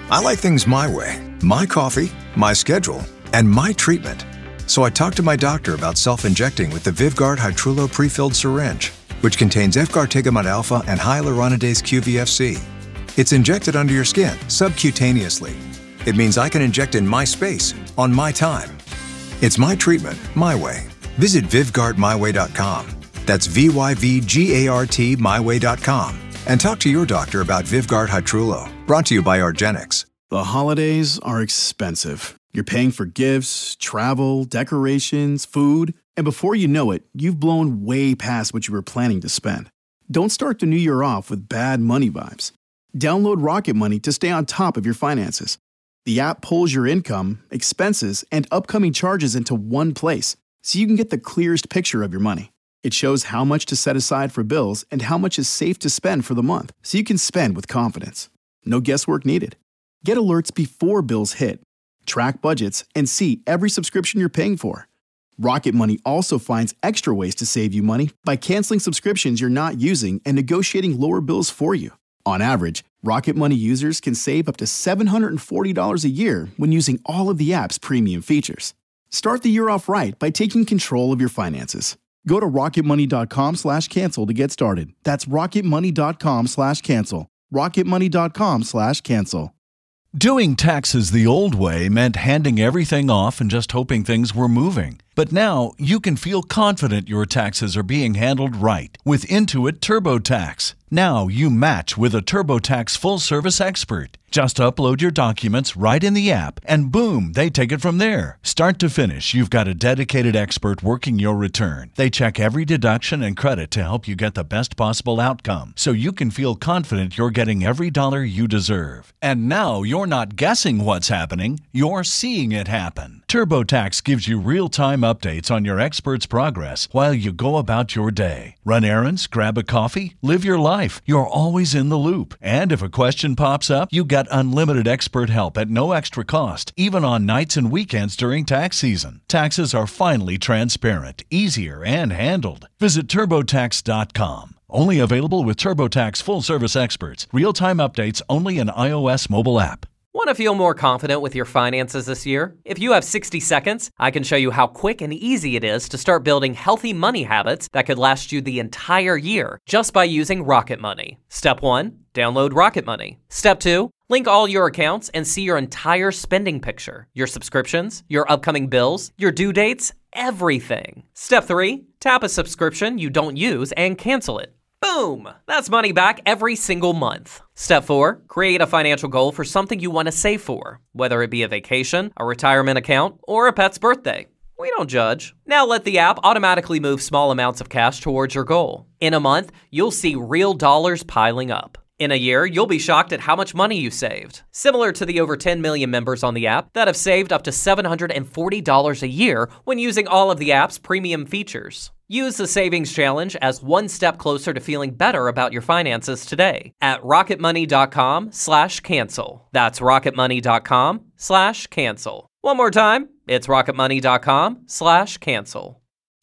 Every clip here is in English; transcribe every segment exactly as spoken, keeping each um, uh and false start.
I like things my way. My coffee, my schedule, and my treatment. So I talked to my doctor about self-injecting with the Vyvgart Hytrulo pre-filled syringe, which contains efgartigimod alpha and hyaluronidase Q V F C. It's injected under your skin, subcutaneously. It means I can inject in my space, on my time. It's my treatment, my way. Visit Vyvgart my way dot com. That's V Y V G A R T my way dot com. And talk to your doctor about Vyvgart Hytrulo. Brought to you by argenx. The holidays are expensive. You're paying for gifts, travel, decorations, food, and before you know it, you've blown way past what you were planning to spend. Don't start the new year off with bad money vibes. Download Rocket Money to stay on top of your finances. The app pulls your income, expenses, and upcoming charges into one place, so you can get the clearest picture of your money. It shows how much to set aside for bills and how much is safe to spend for the month, so you can spend with confidence. No guesswork needed. Get alerts before bills hit. Track budgets and see every subscription you're paying for. Rocket Money also finds extra ways to save you money by canceling subscriptions you're not using and negotiating lower bills for you. On average, Rocket Money users can save up to seven hundred forty dollars a year when using all of the app's premium features. Start the year off right by taking control of your finances. Go to rocketmoney.com slash cancel to get started. That's rocketmoney.com slash cancel. rocketmoney.com slash cancel. Doing taxes the old way meant handing everything off and just hoping things were moving. But now you can feel confident your taxes are being handled right with Intuit TurboTax. Now you match with a TurboTax full-service expert. Just upload your documents right in the app, and boom, they take it from there. Start to finish, you've got a dedicated expert working your return. They check every deduction and credit to help you get the best possible outcome, so you can feel confident you're getting every dollar you deserve. And now you're not guessing what's happening, you're seeing it happen. TurboTax gives you real-time updates on your expert's progress while you go about your day. Run errands, grab a coffee, live your life. You're always in the loop. And if a question pops up, you got unlimited expert help at no extra cost, even on nights and weekends during tax season. Taxes are finally transparent, easier, and handled. Visit TurboTax dot com. Only available with TurboTax full-service experts. Real-time updates only in iOS mobile app. Want to feel more confident with your finances this year? If you have sixty seconds, I can show you how quick and easy it is to start building healthy money habits that could last you the entire year just by using Rocket Money. Step one, download Rocket Money. Step two, link all your accounts and see your entire spending picture, your subscriptions, your upcoming bills, your due dates, everything. Step three, tap a subscription you don't use and cancel it. Boom! That's money back every single month. Step four, create a financial goal for something you want to save for, whether it be a vacation, a retirement account, or a pet's birthday. We don't judge. Now let the app automatically move small amounts of cash towards your goal. In a month, you'll see real dollars piling up. In a year, you'll be shocked at how much money you saved. Similar to the over ten million members on the app that have saved up to seven hundred forty dollars a year when using all of the app's premium features. Use the Savings Challenge as one step closer to feeling better about your finances today at rocketmoney.com slash cancel. That's rocketmoney.com slash cancel. One more time, it's rocketmoney.com slash cancel.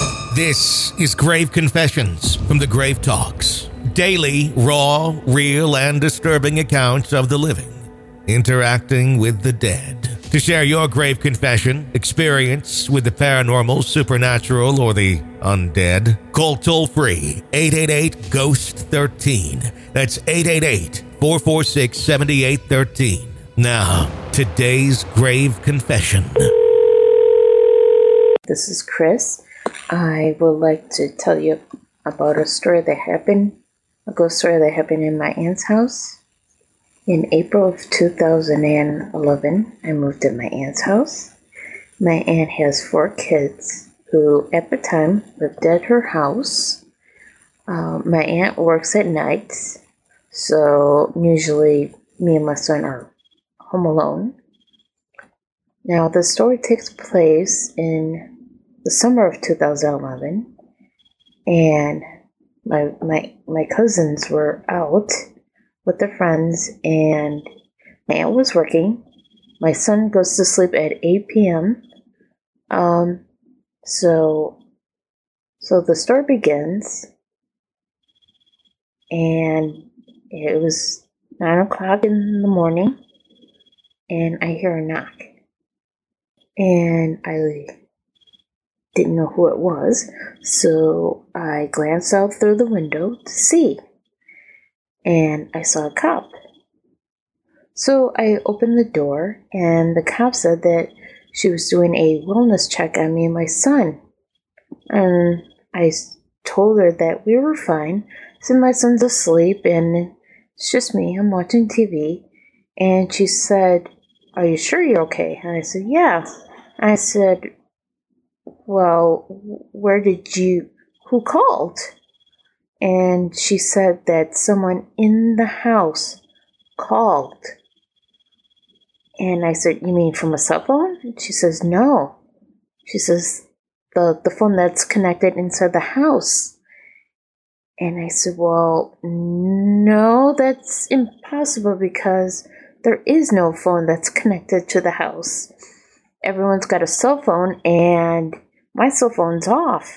This is Grave Confessions from the Grave Talks. Daily, raw, real, and disturbing accounts of the living interacting with the dead. To share your grave confession, experience with the paranormal, supernatural, or the undead, call toll-free eight eight eight, ghost one three. That's eight eight eight, four four six, seven eight one three. Now, today's grave confession. This is Chris. I would like to tell you about a story that happened, a ghost story that happened in my aunt's house. In April of two thousand eleven, I moved in my aunt's house. My aunt has four kids who, at the time, lived at her house. Uh, my aunt works at night, so usually me and my son are home alone. Now, the story takes place in the summer of two thousand eleven, and my my my cousins were out with their friends, and my aunt was working. My son goes to sleep at eight p.m. Um, so, so the story begins, and it was nine o'clock in the morning, and I hear a knock. And I didn't know who it was, so I glanced out through the window to see. And I saw a cop. So I opened the door, and the cop said that she was doing a wellness check on me and my son. And I told her that we were fine. So my son's asleep, and it's just me. I'm watching T V. And she said, "Are you sure you're okay?" And I said, "Yeah." And I said, "Well, where did you, who called?" And she said that someone in the house called. And I said, "You mean from a cell phone?" And she says, "No." She says, the, the phone that's connected inside the house. And I said, "Well, no, that's impossible because there is no phone that's connected to the house. Everyone's got a cell phone, and my cell phone's off."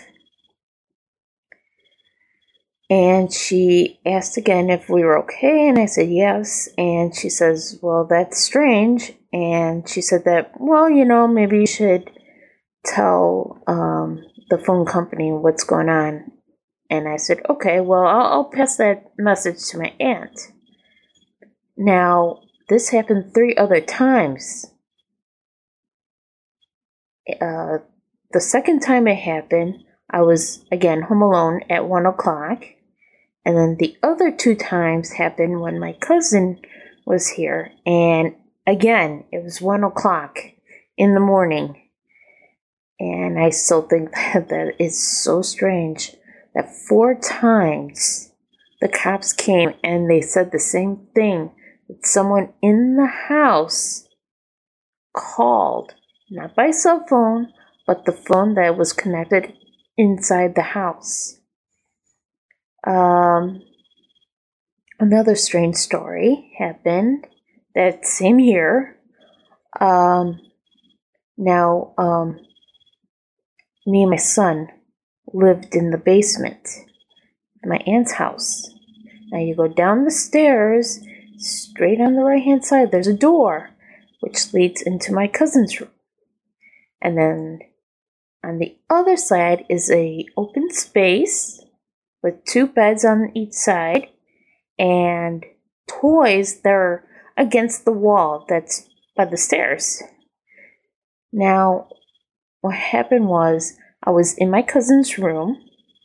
And she asked again if we were okay, and I said yes. And she says, "Well, that's strange." And she said that, "Well, you know, maybe you should tell um, the phone company what's going on." And I said, "Okay, well, I'll, I'll pass that message to my aunt." Now, this happened three other times. Uh, the second time it happened, I was, again, home alone at one o'clock. And then the other two times happened when my cousin was here. And again, it was one o'clock in the morning. And I still think that that is so strange that four times the cops came and they said the same thing. That someone in the house called, not by cell phone, but the phone that was connected inside the house. Um, another strange story happened that same year. Um, now, um, me and my son lived in the basement of my aunt's house. Now you go down the stairs, straight on the right-hand side, there's a door, which leads into my cousin's room. And then on the other side is a open space with two beds on each side and toys that are against the wall that's by the stairs. Now, what happened was I was in my cousin's room,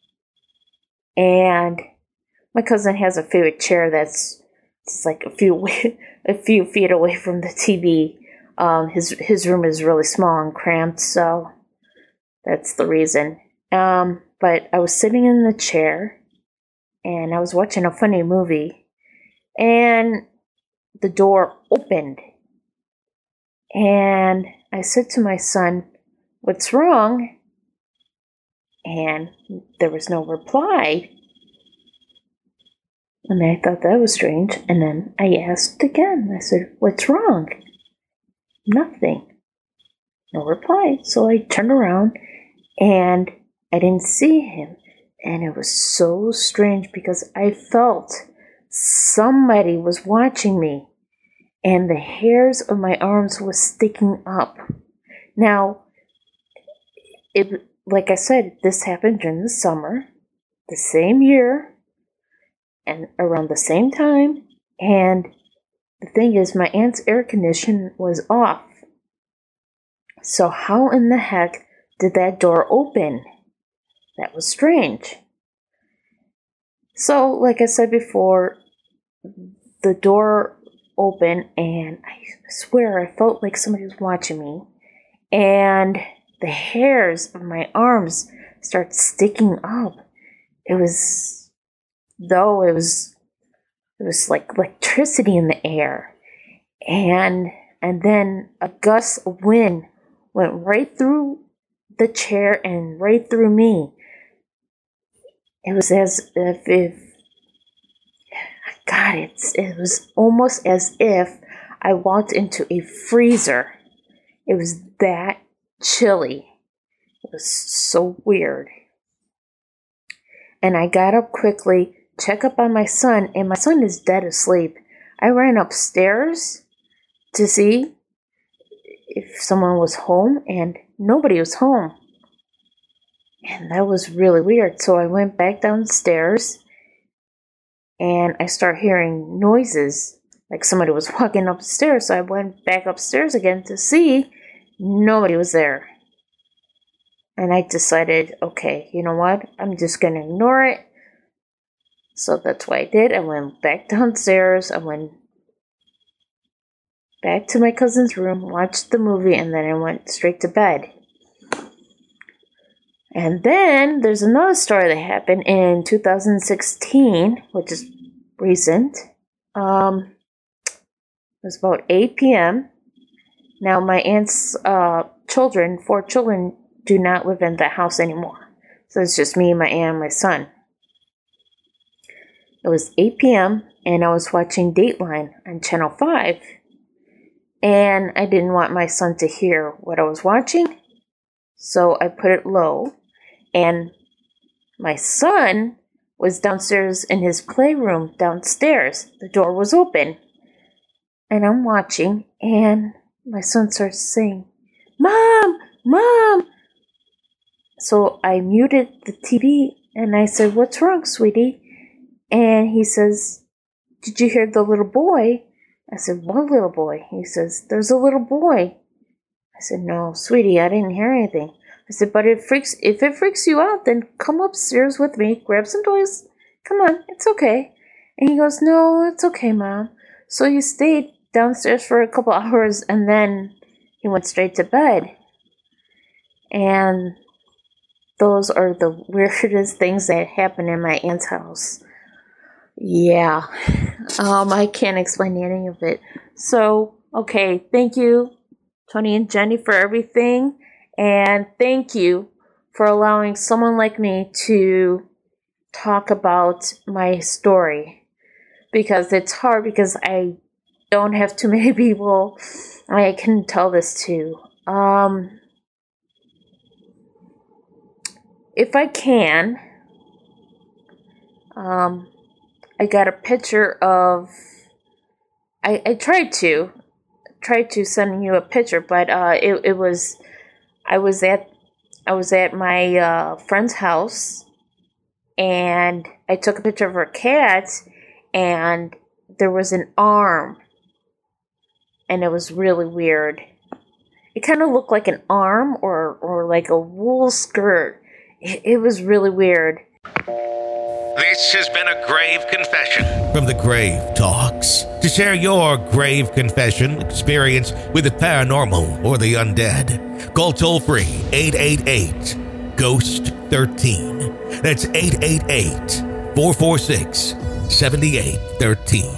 and my cousin has a favorite chair that's it's like a few a few feet away from the T V. Um, his his room is really small and cramped, so that's the reason. Um, but I was sitting in the chair, and I was watching a funny movie, and the door opened. And I said to my son, "What's wrong?" And there was no reply. And I thought that was strange. And then I asked again. I said, "What's wrong?" Nothing. No reply. So I turned around, and I didn't see him. And it was so strange because I felt somebody was watching me. And the hairs of my arms was sticking up. Now, it, like I said, this happened during the summer, the same year, and around the same time. And the thing is, my aunt's air conditioner was off. So how in the heck did that door open? That was strange. So, like I said before, the door opened, and I swear I felt like somebody was watching me. And the hairs of my arms started sticking up. It was, though it was, it was like electricity in the air. And, and then a gust of wind went right through the chair and right through me. It was as if, if God, it's, it was almost as if I walked into a freezer. It was that chilly. It was so weird. And I got up quickly, checked up on my son, and my son is dead asleep. I ran upstairs to see if someone was home, and nobody was home. And that was really weird. So I went back downstairs and I started hearing noises like somebody was walking upstairs. So I went back upstairs again to see. Nobody was there. And I decided, okay, you know what? I'm just going to ignore it. So that's what I did. I went back downstairs. I went back to my cousin's room, watched the movie, and then I went straight to bed. And then there's another story that happened in two thousand sixteen, which is recent. Um, it was about eight p.m. Now, my aunt's uh, children, four children, do not live in that house anymore. So it's just me, my aunt, and my son. It was eight p.m. and I was watching Dateline on Channel five. And I didn't want my son to hear what I was watching. So I put it low. And my son was downstairs in his playroom downstairs. The door was open. And I'm watching. And my son starts saying, "Mom! Mom!" So I muted the T V. And I said, "What's wrong, sweetie?" And he says, "Did you hear the little boy?" I said, "What little boy?" He says, "There's a little boy." I said, "No, sweetie, I didn't hear anything." I said, "But it freaks, if it freaks you out, then come upstairs with me, grab some toys. Come on, it's okay." And he goes, "No, it's okay, Mom." So he stayed downstairs for a couple hours, and then he went straight to bed. And those are the weirdest things that happen in my aunt's house. Yeah, um, I can't explain any of it. So, okay, thank you, Tony and Jenny, for everything. And thank you for allowing someone like me to talk about my story. Because it's hard because I don't have too many people I can tell this to. Um, if I can, um... I got a picture of, I, I tried to, tried to send you a picture, but uh, it, it was, I was at, I was at my uh, friend's house, and I took a picture of her cat, and there was an arm, and it was really weird. It kind of looked like an arm, or, or like a wool skirt. It, it was really weird. This has been a grave confession from the Grave Talks. To share your grave confession experience with the paranormal or the undead, call toll-free eight eight eight, ghost thirteen. That's eight eight eight, four four six, seven eight one three.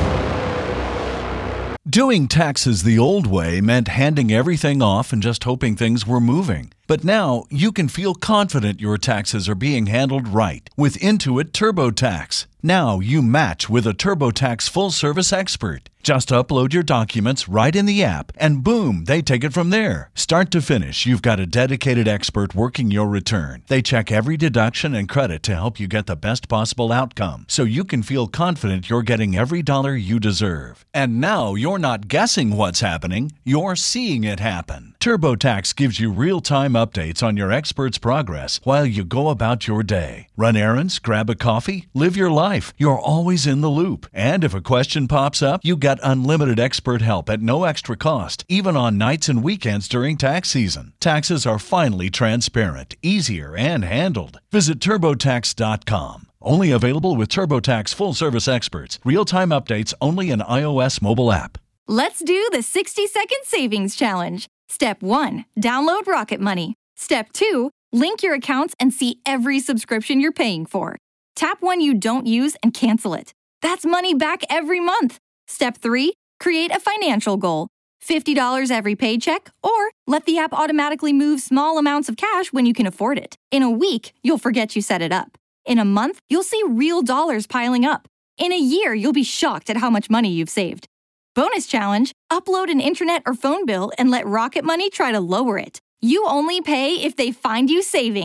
Doing taxes the old way meant handing everything off and just hoping things were moving. But now you can feel confident your taxes are being handled right with Intuit TurboTax. Now you match with a TurboTax full-service expert. Just upload your documents right in the app, and boom, they take it from there. Start to finish, you've got a dedicated expert working your return. They check every deduction and credit to help you get the best possible outcome, so you can feel confident you're getting every dollar you deserve. And now you're not guessing what's happening, you're seeing it happen. TurboTax gives you real-time updates on your expert's progress while you go about your day. Run errands, grab a coffee, live your life. You're always in the loop. And if a question pops up, you got unlimited expert help at no extra cost, even on nights and weekends during tax season. Taxes are finally transparent, easier, and handled. Visit TurboTax dot com. Only available with TurboTax full-service experts. Real-time updates only in iOS mobile app. Let's do the sixty-second savings challenge. Step one, download Rocket Money. Step two, link your accounts and see every subscription you're paying for. Tap one you don't use and cancel it. That's money back every month. Step three, create a financial goal. fifty dollars every paycheck, or let the app automatically move small amounts of cash when you can afford it. In a week, you'll forget you set it up. In a month, you'll see real dollars piling up. In a year, you'll be shocked at how much money you've saved. Bonus challenge, upload an internet or phone bill and let Rocket Money try to lower it. You only pay if they find you savings.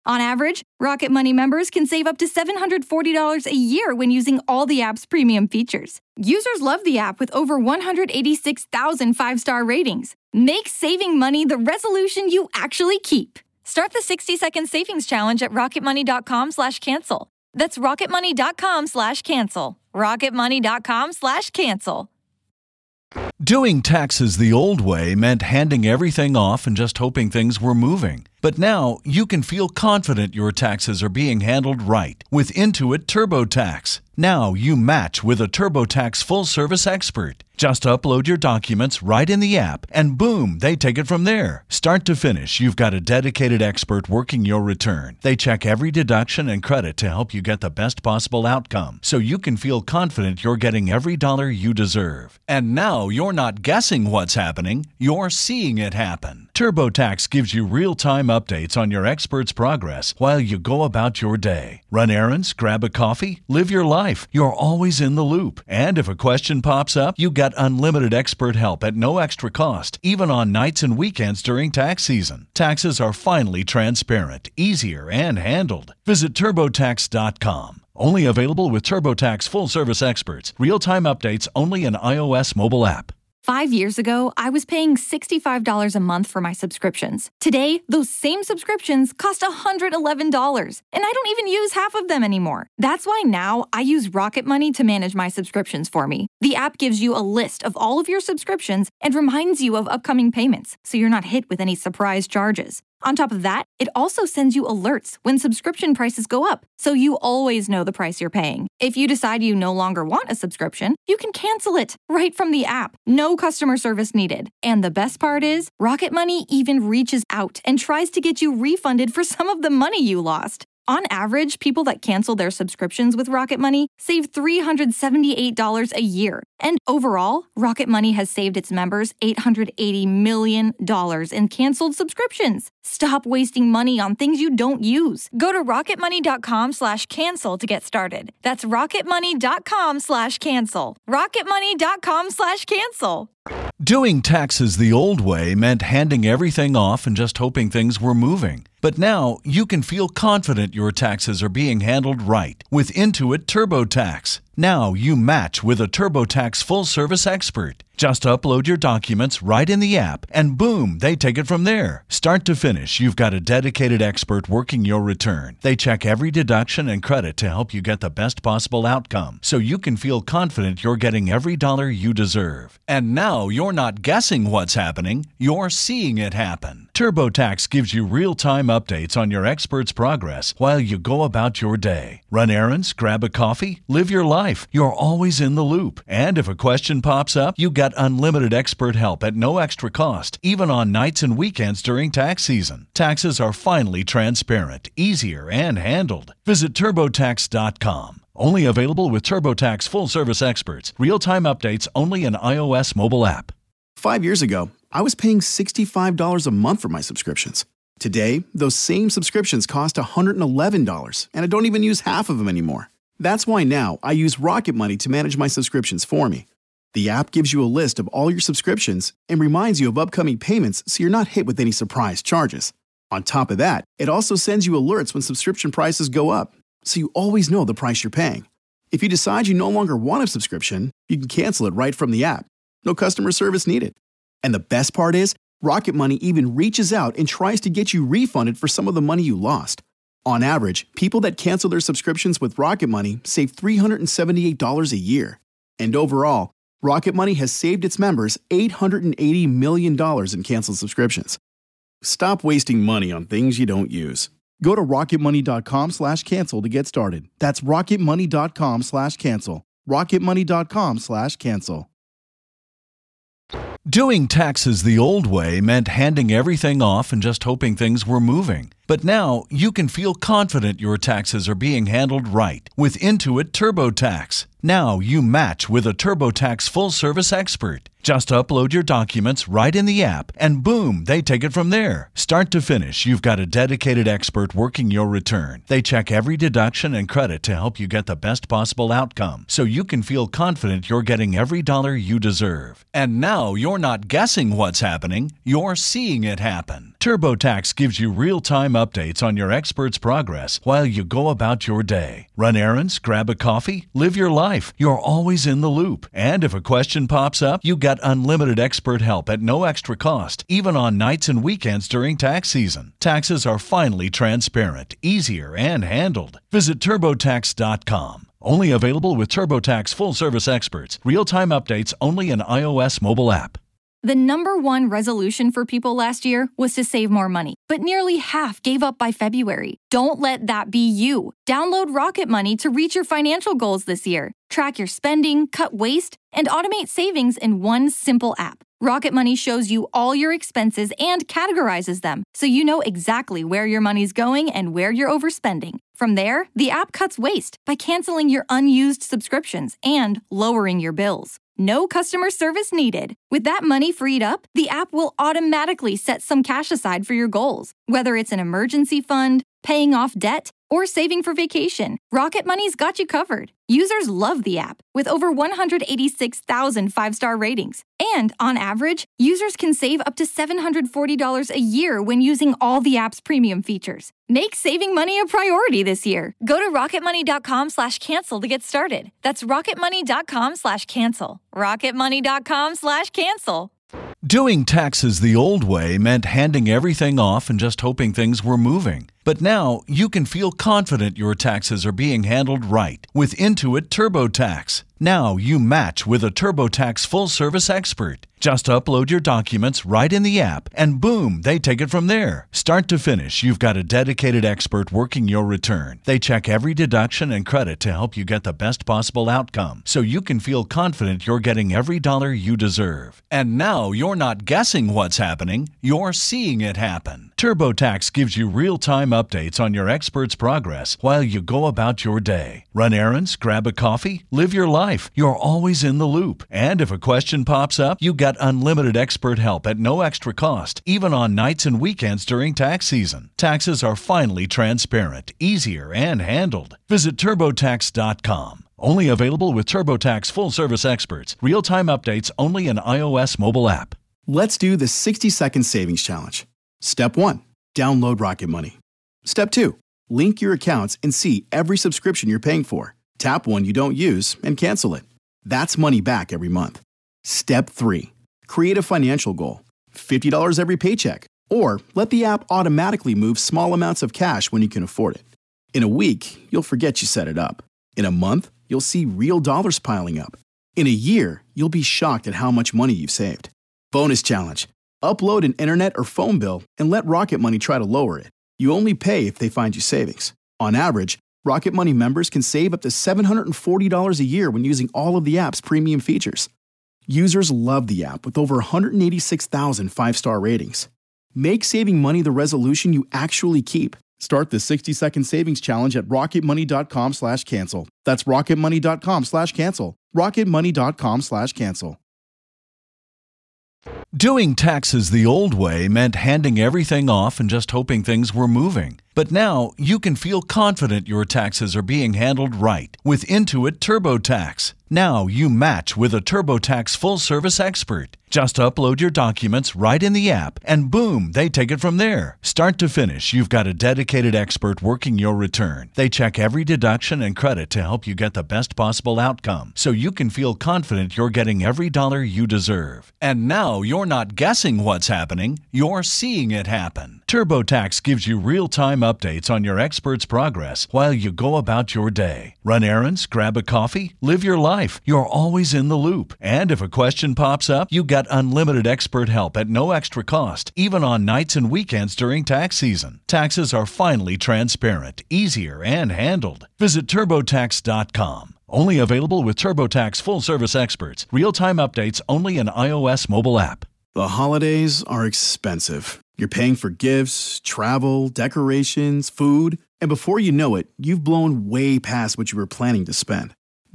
On average, Rocket Money members can save up to seven hundred forty dollars a year when using all the app's premium features. Users love the app with over one hundred eighty-six thousand five-star ratings. Make saving money the resolution you actually keep. Start the sixty-second savings challenge at rocketmoney.com slash cancel. That's rocketmoney.com slash cancel. rocketmoney.com slash cancel. Doing taxes the old way meant handing everything off and just hoping things were moving. But now you can feel confident your taxes are being handled right with Intuit TurboTax. Now you match with a TurboTax full-service expert. Just upload your documents right in the app, and boom, they take it from there. Start to finish, you've got a dedicated expert working your return. They check every deduction and credit to help you get the best possible outcome, so you can feel confident you're getting every dollar you deserve. And now you're not guessing what's happening, you're seeing it happen. TurboTax gives you real-time updates on your expert's progress while you go about your day. Run errands, grab a coffee, live your life. You're always in the loop. And if a question pops up, you got unlimited expert help at no extra cost, even on nights and weekends during tax season. Taxes are finally transparent, easier, and handled. Visit TurboTax dot com. Only available with TurboTax full-service experts. Real-time updates only in iOS mobile app. Five years ago, I was paying sixty-five dollars a month for my subscriptions. Today, those same subscriptions cost one hundred eleven dollars, and I don't even use half of them anymore. That's why now I use Rocket Money to manage my subscriptions for me. The app gives you a list of all of your subscriptions and reminds you of upcoming payments, so you're not hit with any surprise charges. On top of that, it also sends you alerts when subscription prices go up, so you always know the price you're paying. If you decide you no longer want a subscription, you can cancel it right from the app. No customer service needed. And the best part is, Rocket Money even reaches out and tries to get you refunded for some of the money you lost. On average, people that cancel their subscriptions with Rocket Money save three hundred seventy-eight dollars a year. And overall, Rocket Money has saved its members eight hundred eighty million dollars in canceled subscriptions. Stop wasting money on things you don't use. Go to rocketmoney.com slash cancel to get started. That's rocketmoney.com slash cancel. rocketmoney.com slash cancel. Doing taxes the old way meant handing everything off and just hoping things were moving. But now you can feel confident your taxes are being handled right with Intuit TurboTax. Now you match with a TurboTax full-service expert. Just upload your documents right in the app, and boom, they take it from there. Start to finish, you've got a dedicated expert working your return. They check every deduction and credit to help you get the best possible outcome, so you can feel confident you're getting every dollar you deserve. And now you're not guessing what's happening, you're seeing it happen. TurboTax gives you real-time updates on your expert's progress while you go about your day. Run errands, grab a coffee, live your life. You're always in the loop. And if a question pops up, you got unlimited expert help at no extra cost, even on nights and weekends during tax season. Taxes are finally transparent, easier, and handled. Visit TurboTax dot com. Only available with TurboTax full-service experts. Real-time updates only in iOS mobile app. Five years ago, I was paying sixty-five dollars a month for my subscriptions. Today, those same subscriptions cost one hundred eleven dollars, and I don't even use half of them anymore. That's why now I use Rocket Money to manage my subscriptions for me. The app gives you a list of all your subscriptions and reminds you of upcoming payments so you're not hit with any surprise charges. On top of that, it also sends you alerts when subscription prices go up, so you always know the price you're paying. If you decide you no longer want a subscription, you can cancel it right from the app. No customer service needed. And the best part is, Rocket Money even reaches out and tries to get you refunded for some of the money you lost. On average, people that cancel their subscriptions with Rocket Money save three hundred seventy-eight dollars a year. And overall, Rocket Money has saved its members eight hundred eighty million dollars in canceled subscriptions. Stop wasting money on things you don't use. Go to rocketmoney.com slash cancel to get started. That's rocketmoney.com slash cancel. rocketmoney.com slash cancel. Doing taxes the old way meant handing everything off and just hoping things were moving. But now you can feel confident your taxes are being handled right with Intuit TurboTax. Now you match with a TurboTax full-service expert. Just upload your documents right in the app, and boom, they take it from there. Start to finish, you've got a dedicated expert working your return. They check every deduction and credit to help you get the best possible outcome, so you can feel confident you're getting every dollar you deserve. And now you're not guessing what's happening, you're seeing it happen. TurboTax gives you real-time updates on your expert's progress while you go about your day. Run errands, grab a coffee, live your life. You're always in the loop. And if a question pops up, you got unlimited expert help at no extra cost, even on nights and weekends during tax season. Taxes are finally transparent, easier, and handled. Visit TurboTax dot com. Only available with TurboTax full-service experts. Real-time updates only in iOS mobile app. The number one resolution for people last year was to save more money, but nearly half gave up by February. Don't let that be you. Download Rocket Money to reach your financial goals this year. Track your spending, cut waste, and automate savings in one simple app. Rocket Money shows you all your expenses and categorizes them, so you know exactly where your money's going and where you're overspending. From there, the app cuts waste by canceling your unused subscriptions and lowering your bills. No customer service needed. With that money freed up, the app will automatically set some cash aside for your goals. Whether it's an emergency fund, paying off debt, or saving for vacation, Rocket Money's got you covered. Users love the app, with over one hundred eighty-six thousand five-star ratings. And on average, users can save up to seven hundred forty dollars a year when using all the app's premium features. Make saving money a priority this year. Go to rocketmoney.com slash cancel to get started. That's rocketmoney.com slash cancel. rocketmoney.com slash cancel. Doing taxes the old way meant handing everything off and just hoping things were moving. But now you can feel confident your taxes are being handled right with Intuit TurboTax. Now you match with a TurboTax full-service expert. Just upload your documents right in the app, and boom, they take it from there. Start to finish, you've got a dedicated expert working your return. They check every deduction and credit to help you get the best possible outcome, so you can feel confident you're getting every dollar you deserve. And now you're not guessing what's happening, you're seeing it happen. TurboTax gives you real-time updates on your expert's progress while you go about your day. Run errands, grab a coffee, live your life. You're always in the loop. And if a question pops up, you got unlimited expert help at no extra cost, even on nights and weekends during tax season. Taxes are finally transparent, easier, and handled. Visit TurboTax dot com. Only available with TurboTax full-service experts. Real-time updates only in iOS mobile app. Let's do the sixty-second savings challenge. Step one, download Rocket Money. Step two, link your accounts and see every subscription you're paying for. Tap one you don't use and cancel it. That's money back every month. Step three, create a financial goal, fifty dollars every paycheck, or let the app automatically move small amounts of cash when you can afford it. In a week, you'll forget you set it up. In a month, you'll see real dollars piling up. In a year, you'll be shocked at how much money you've saved. Bonus challenge. Upload an internet or phone bill and let Rocket Money try to lower it. You only pay if they find you savings. On average, Rocket Money members can save up to seven hundred forty dollars a year when using all of the app's premium features. Users love the app with over one hundred eighty-six thousand five-star ratings. Make saving money the resolution you actually keep. Start the sixty-second savings challenge at rocketmoney.com slash cancel. That's rocketmoney.com slash cancel. rocketmoney.com slash cancel. Doing taxes the old way meant handing everything off and just hoping things were moving. But now you can feel confident your taxes are being handled right with Intuit TurboTax. Now you match with a TurboTax full-service expert. Just upload your documents right in the app, and boom, they take it from there. Start to finish, you've got a dedicated expert working your return. They check every deduction and credit to help you get the best possible outcome, so you can feel confident you're getting every dollar you deserve. And now you're not guessing what's happening, you're seeing it happen. TurboTax gives you real-time updates on your expert's progress while you go about your day. Run errands, grab a coffee, live your life. You're always in the loop. And if a question pops up, you got unlimited expert help at no extra cost, even on nights and weekends during tax season. Taxes are finally transparent, easier, and handled. Visit TurboTax dot com. Only available with TurboTax full-service experts. Real-time updates only in iOS mobile app. The holidays are expensive. You're paying for gifts, travel, decorations, food, and before you know it, you've blown way past what you were planning to spend.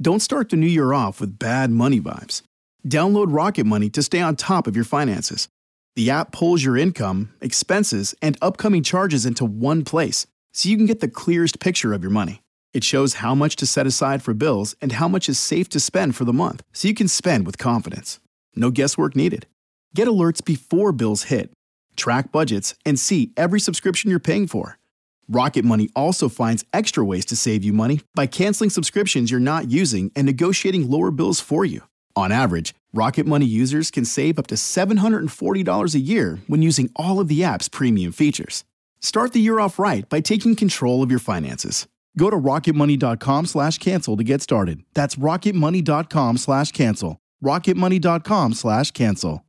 Don't start the new year off with bad money vibes. Download Rocket Money to stay on top of your finances. The app pulls your income, expenses, and upcoming charges into one place, so you can get the clearest picture of your money. It shows how much to set aside for bills and how much is safe to spend for the month, so you can spend with confidence. No guesswork needed. Get alerts before bills hit, track budgets, and see every subscription you're paying for. Rocket Money also finds extra ways to save you money by canceling subscriptions you're not using and negotiating lower bills for you. On average, Rocket Money users can save up to seven hundred forty dollars a year when using all of the app's premium features. Start the year off right by taking control of your finances. Go to rocketmoney.com slash cancel to get started. That's rocketmoney.com slash cancel. rocketmoney.com slash cancel.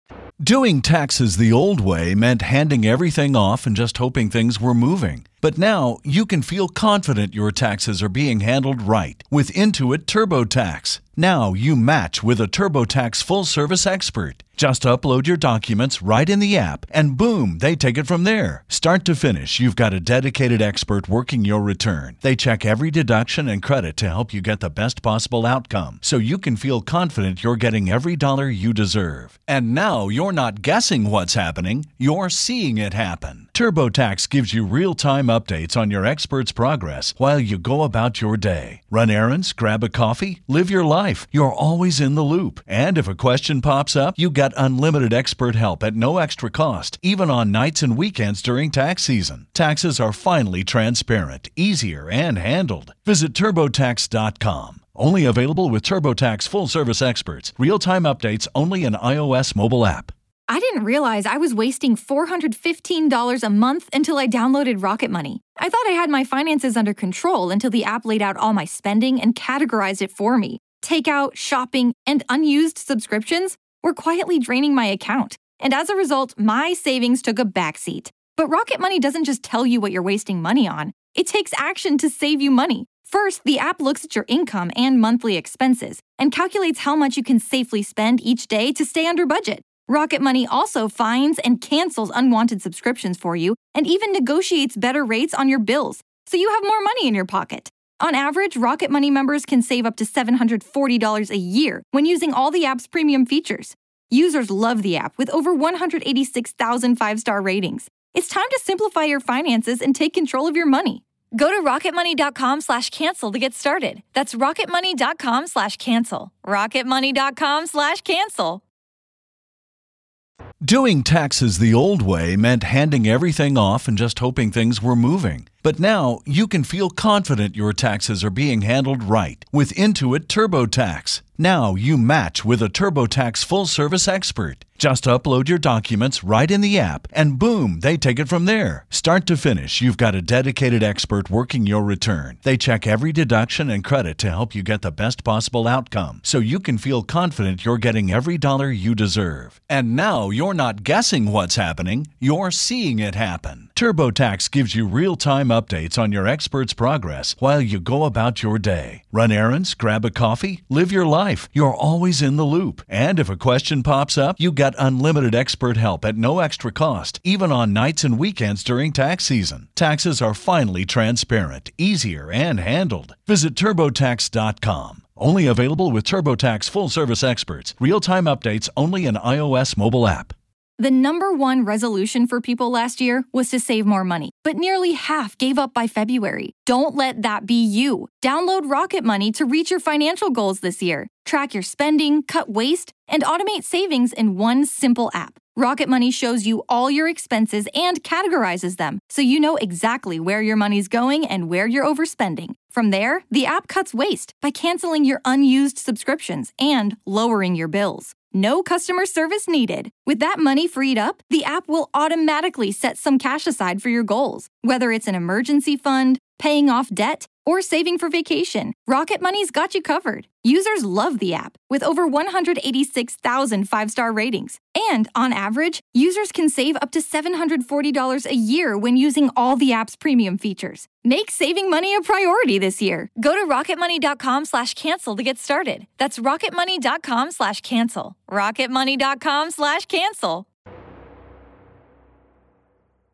Doing taxes the old way meant handing everything off and just hoping things were moving. But now you can feel confident your taxes are being handled right with Intuit TurboTax. Now you match with a TurboTax full-service expert. Just upload your documents right in the app, and boom, they take it from there. Start to finish, you've got a dedicated expert working your return. They check every deduction and credit to help you get the best possible outcome, so you can feel confident you're getting every dollar you deserve. And now you're not guessing what's happening, you're seeing it happen. TurboTax gives you real-time updates on your expert's progress while you go about your day. Run errands, grab a coffee, live your life. You're always in the loop. And if a question pops up, you got unlimited expert help at no extra cost, even on nights and weekends during tax season. Taxes are finally transparent, easier, and handled. Visit TurboTax dot com. Only available with TurboTax full-service experts. Real-time updates only in iOS mobile app. I didn't realize I was wasting four hundred fifteen dollars a month until I downloaded Rocket Money. I thought I had my finances under control until the app laid out all my spending and categorized it for me. Takeout, shopping, and unused subscriptions were quietly draining my account. And as a result, my savings took a backseat. But Rocket Money doesn't just tell you what you're wasting money on. It takes action to save you money. First, the app looks at your income and monthly expenses and calculates how much you can safely spend each day to stay under budget. Rocket Money also finds and cancels unwanted subscriptions for you and even negotiates better rates on your bills, so you have more money in your pocket. On average, Rocket Money members can save up to seven hundred forty dollars a year when using all the app's premium features. Users love the app with over one hundred eighty-six thousand five-star ratings. It's time to simplify your finances and take control of your money. Go to rocketmoney.com slash cancel to get started. That's rocketmoney.com slash cancel. rocketmoney.com slash cancel. Doing taxes the old way meant handing everything off and just hoping things were moving. But now you can feel confident your taxes are being handled right with Intuit TurboTax. Now you match with a TurboTax full-service expert. Just upload your documents right in the app, and boom, they take it from there. Start to finish, you've got a dedicated expert working your return. They check every deduction and credit to help you get the best possible outcome, so you can feel confident you're getting every dollar you deserve. And now you're not guessing what's happening, you're seeing it happen. TurboTax gives you real-time updates on your expert's progress while you go about your day. Run errands, grab a coffee, live your life. You're always in the loop. And if a question pops up, you got unlimited expert help at no extra cost, even on nights and weekends during tax season. Taxes are finally transparent, easier, and handled. Visit TurboTax dot com. Only available with TurboTax full-service experts. Real-time updates only in iOS mobile app. The number one resolution for people last year was to save more money, but nearly half gave up by February. Don't let that be you. Download Rocket Money to reach your financial goals this year. Track your spending, cut waste, and automate savings in one simple app. Rocket Money shows you all your expenses and categorizes them, so you know exactly where your money's going and where you're overspending. From there, the app cuts waste by canceling your unused subscriptions and lowering your bills. No customer service needed. With that money freed up, the app will automatically set some cash aside for your goals. Whether it's an emergency fund, paying off debt, or saving for vacation, Rocket Money's got you covered. Users love the app, with over one hundred eighty-six thousand five-star ratings. And, on average, users can save up to seven hundred forty dollars a year when using all the app's premium features. Make saving money a priority this year. Go to rocketmoney.com slash cancel to get started. That's rocketmoney.com slash cancel. rocketmoney.com slash cancel.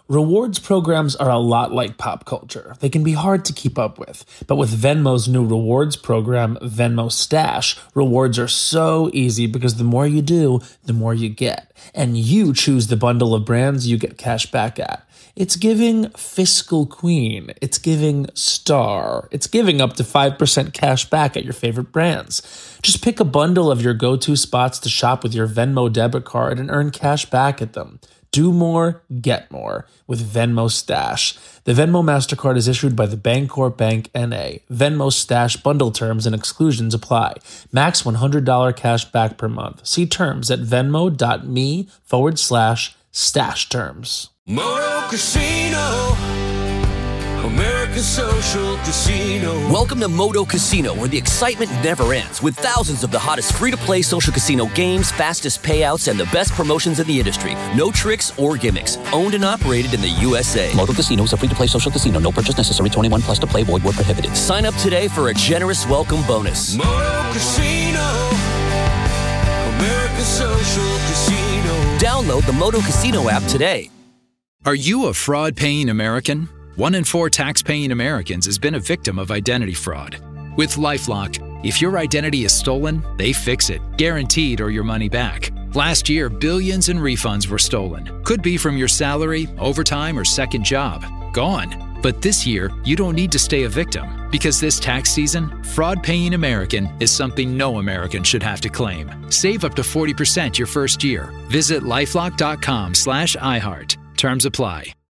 Rewards programs are a lot like pop culture. They can be hard to keep up with. But with Venmo's new rewards program, Venmo Stash, rewards are so easy because the more you do, the more you get. And you choose the bundle of brands you get cash back at. It's giving fiscal queen. It's giving star. It's giving up to five percent cash back at your favorite brands. Just pick a bundle of your go-to spots to shop with your Venmo debit card and earn cash back at them. Do more, get more with Venmo Stash. The Venmo MasterCard is issued by the Bancorp Bank N A. Venmo Stash bundle terms and exclusions apply. Max one hundred dollars cash back per month. See terms at venmo.me forward slash stash terms. Moto Casino, America's social casino. Welcome to Moto Casino, where the excitement never ends, with thousands of the hottest free-to-play social casino games, fastest payouts, and the best promotions in the industry. No tricks or gimmicks. Owned and operated in the U S A. Moto Casino is a free-to-play social casino. No purchase necessary. twenty-one plus to play. Void where prohibited. Sign up today for a generous welcome bonus. Moto Casino, America's social casino. Download the Moto Casino app today. Are you a fraud-paying American? One in four tax-paying Americans has been a victim of identity fraud. With LifeLock, if your identity is stolen, they fix it, guaranteed, or your money back. Last year, billions in refunds were stolen. Could be from your salary, overtime, or second job. Gone. But this year, you don't need to stay a victim, because this tax season, fraud-paying American is something no American should have to claim. Save up to forty percent your first year. Visit LifeLock.com slash iHeart. Terms apply.